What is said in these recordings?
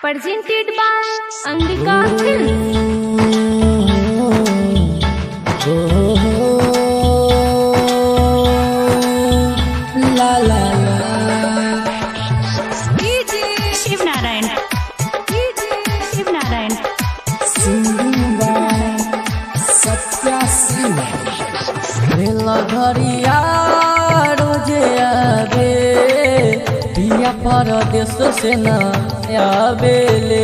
Presented by Angika Films. La la la. DJ Shiv Narayan. DJ Shiv Narayan. Simba Satya Simba. Rela घरिया रोजे आवे पिया परदेश से न आवेले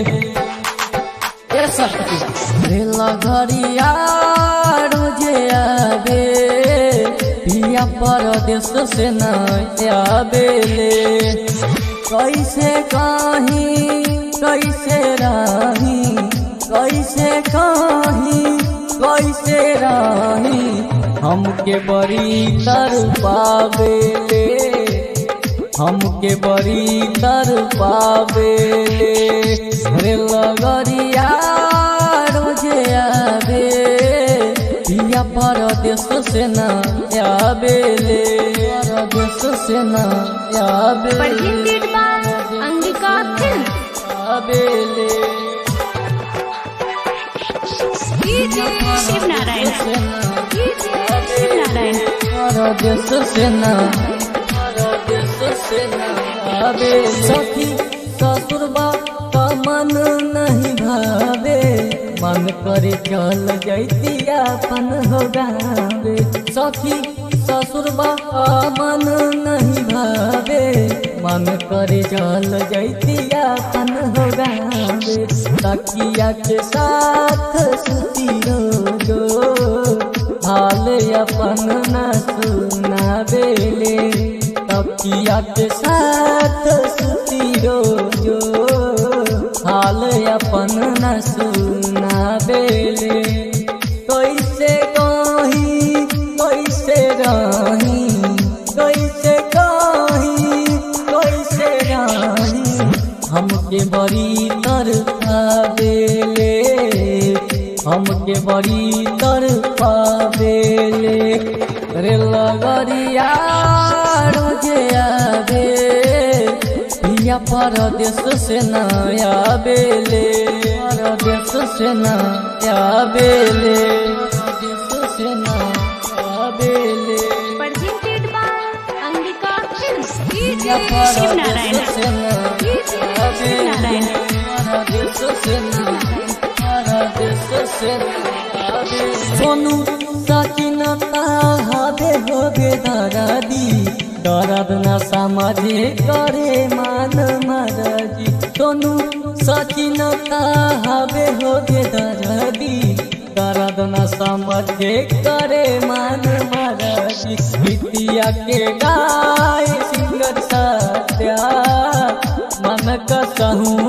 रेला घरिया रोजे आवे पिया परदेश से न आवेले कैसे कहीं कैसे रही कैसे कहीं कैसे रही हमके बड़ी तरपावेले हमके बड़ी तरपावेले रेलगरिया रोजे आवे पिया परदेश से न आवेले परदेश से न आवेले Presented by Angika Films. आवेले DJ Shiv Narayan. DJ Shiv Narayan. परदेश से न आवे सखी ससुरबा का मन नहीं भावे मन करे चल जैती अपन हो गावे सखी ससुरबा का मन नहीं भावे मन करे चल जैती अपन हो गावे तकिया के साथ सुती रोजो हाल अपन न सुनावेले तकिया के साथ सुती रोजो हाल अपन न सुनावेले कैसे कहीं कैसे रही कैसे कहीं कैसे रही हमके बड़ी तरपावेले हमके बड़ी तरपावेले रेलगरिया रोजे आवे पिया परदेश से न आवेले परदेश से न आवेले परदेश से न आवेले Presented by Angika Films. DJ परदेश Shiv Narayan. से न DJ Shiv Narayan. परदेश से न परदेश से न सोनू सचिनता हबे होबे दरादी दर्द न समझे करे मान मरजी सोनू सचिनता हबे होबे दरादी दर्द न समझे करे मान मरजी बिटिया के गाय सिंगर सत्या मन कसहूँ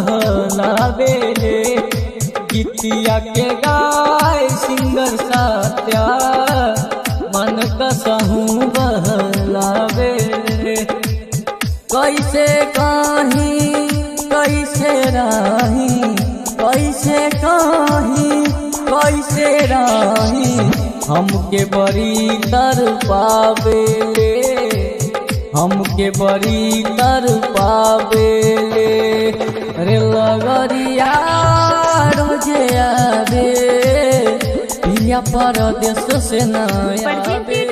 बहलावेले गीतिया के गाय सिंगर सत्या मन कसहूँ बहलावेले कैसे कहीं कैसे रही कैसे कहीं कैसे रही हमके बड़ी तरपावेले हमके बड़ी तरपावेले रेलगरिया रोजे आवे पिया परदेश से न आवे।